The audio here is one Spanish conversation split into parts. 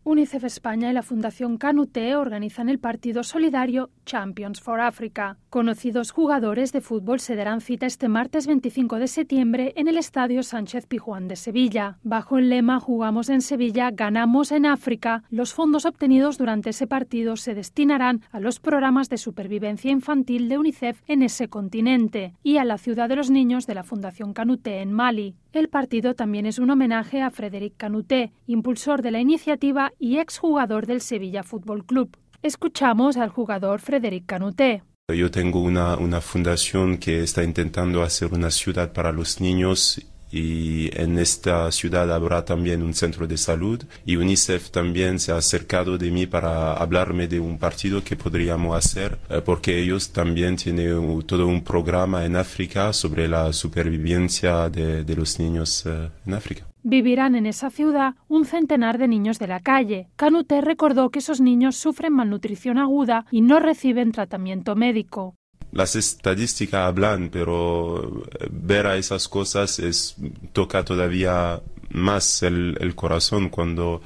UNICEF España y la Fundación Canute organizan el partido solidario Champions for Africa. Conocidos jugadores de fútbol se darán cita este martes 25 de septiembre en el Estadio Sánchez Pizjuán de Sevilla. Bajo el lema Jugamos en Sevilla, ganamos en África, los fondos obtenidos durante ese partido se destinarán a los programas de supervivencia infantil de UNICEF en ese continente y a la Ciudad de los Niños de la Fundación Canute en Mali. El partido también es un homenaje a Frédéric Canute, impulsor de la iniciativa y exjugador del Sevilla Fútbol Club. Escuchamos al jugador Frédéric Canute. Yo tengo una fundación que está intentando hacer una ciudad para los niños y en esta ciudad habrá también un centro de salud y UNICEF también se ha acercado de mí para hablarme de un partido que podríamos hacer porque ellos también tienen todo un programa en África sobre la supervivencia de los niños en África. Vivirán en esa ciudad un centenar de niños de la calle. Canute recordó que esos niños sufren malnutrición aguda y no reciben tratamiento médico. Las estadísticas hablan, pero ver a esas cosas toca todavía más el corazón cuando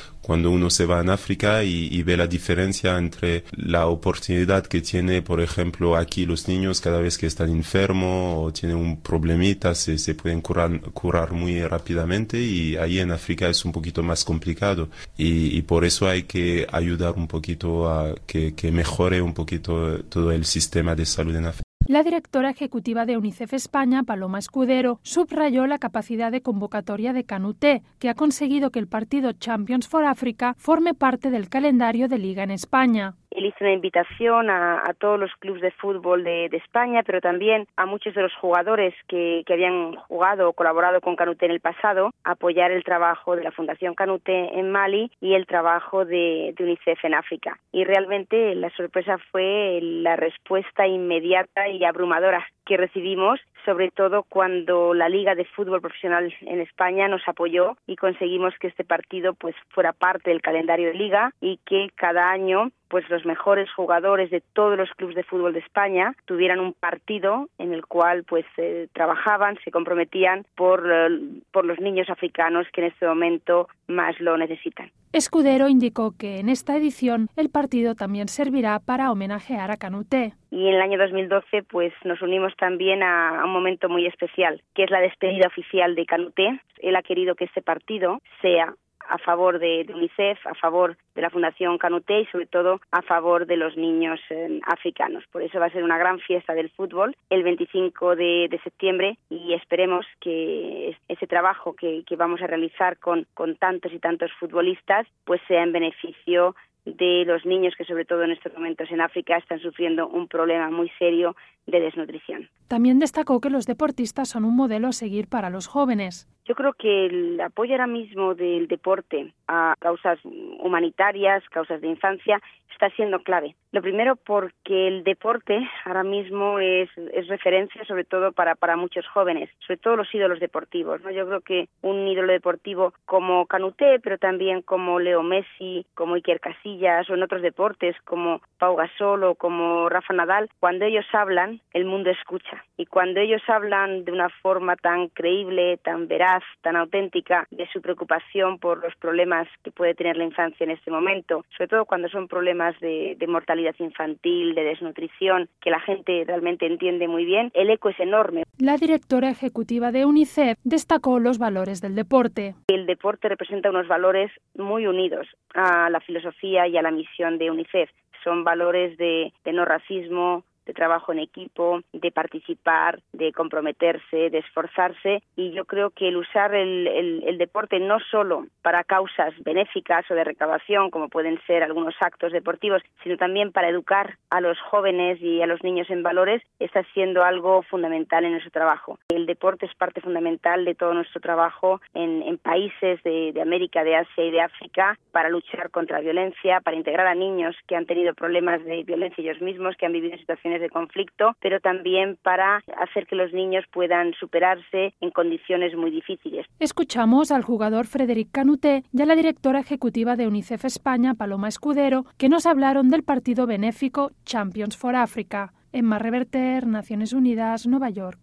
uno se va en África y ve la diferencia entre la oportunidad que tiene, por ejemplo, aquí los niños cada vez que están enfermos o tienen un problemita, se pueden curar muy rápidamente y ahí en África es un poquito más complicado y por eso hay que ayudar un poquito a que mejore un poquito todo el sistema de salud en África. La directora ejecutiva de UNICEF España, Paloma Escudero, subrayó la capacidad de convocatoria de Canute, que ha conseguido que el partido Champions for Africa forme parte del calendario de Liga en España. Él hizo una invitación a todos los clubes de fútbol de España, pero también a muchos de los jugadores que habían jugado o colaborado con Canute en el pasado, a apoyar el trabajo de la Fundación Canute en Mali y el trabajo de UNICEF en África. Y realmente la sorpresa fue la respuesta inmediata y abrumadora que recibimos, sobre todo cuando la Liga de Fútbol Profesional en España nos apoyó y conseguimos que este partido pues fuera parte del calendario de Liga y que cada año pues los mejores jugadores de todos los clubes de fútbol de España tuvieran un partido en el cual pues trabajaban, se comprometían por los niños africanos que en este momento más lo necesitan. Escudero indicó que en esta edición el partido también servirá para homenajear a Canute. Y en el año 2012 pues nos unimos también a un momento muy especial, que es la despedida oficial de Canute. Él ha querido que este partido sea a favor de UNICEF, a favor de la Fundación Canute y sobre todo a favor de los niños africanos. Por eso va a ser una gran fiesta del fútbol el 25 de septiembre y esperemos que ese trabajo que vamos a realizar con tantos y tantos futbolistas pues sea en beneficio de los niños que sobre todo en estos momentos en África están sufriendo un problema muy serio de desnutrición. También destacó que los deportistas son un modelo a seguir para los jóvenes. Yo creo que el apoyo ahora mismo del deporte a causas humanitarias, causas de infancia, está siendo clave. Lo primero porque el deporte ahora mismo es referencia sobre todo para muchos jóvenes, sobre todo los ídolos deportivos, ¿no? Yo creo que un ídolo deportivo como Canute, pero también como Leo Messi, como Iker Casillas o en otros deportes como Pau Gasol o como Rafa Nadal, cuando ellos hablan, el mundo escucha. Y cuando ellos hablan de una forma tan creíble, tan veraz, tan auténtica de su preocupación por los problemas que puede tener la infancia en este momento, sobre todo cuando son problemas de mortalidad infantil, de desnutrición, que la gente realmente entiende muy bien, el eco es enorme. La directora ejecutiva de UNICEF destacó los valores del deporte. El deporte representa unos valores muy unidos a la filosofía y a la misión de UNICEF. Son valores de no racismo, de trabajo en equipo, de participar, de comprometerse, de esforzarse y yo creo que el usar el deporte no solo para causas benéficas o de recaudación como pueden ser algunos actos deportivos, sino también para educar a los jóvenes y a los niños en valores está siendo algo fundamental en nuestro trabajo. El deporte es parte fundamental de todo nuestro trabajo en países de América, de Asia y de África para luchar contra la violencia, para integrar a niños que han tenido problemas de violencia ellos mismos, que han vivido situaciones de conflicto, pero también para hacer que los niños puedan superarse en condiciones muy difíciles. Escuchamos al jugador Frédéric Canute y a la directora ejecutiva de UNICEF España, Paloma Escudero, que nos hablaron del partido benéfico Champions for Africa. Emma Reverter, Naciones Unidas, Nueva York.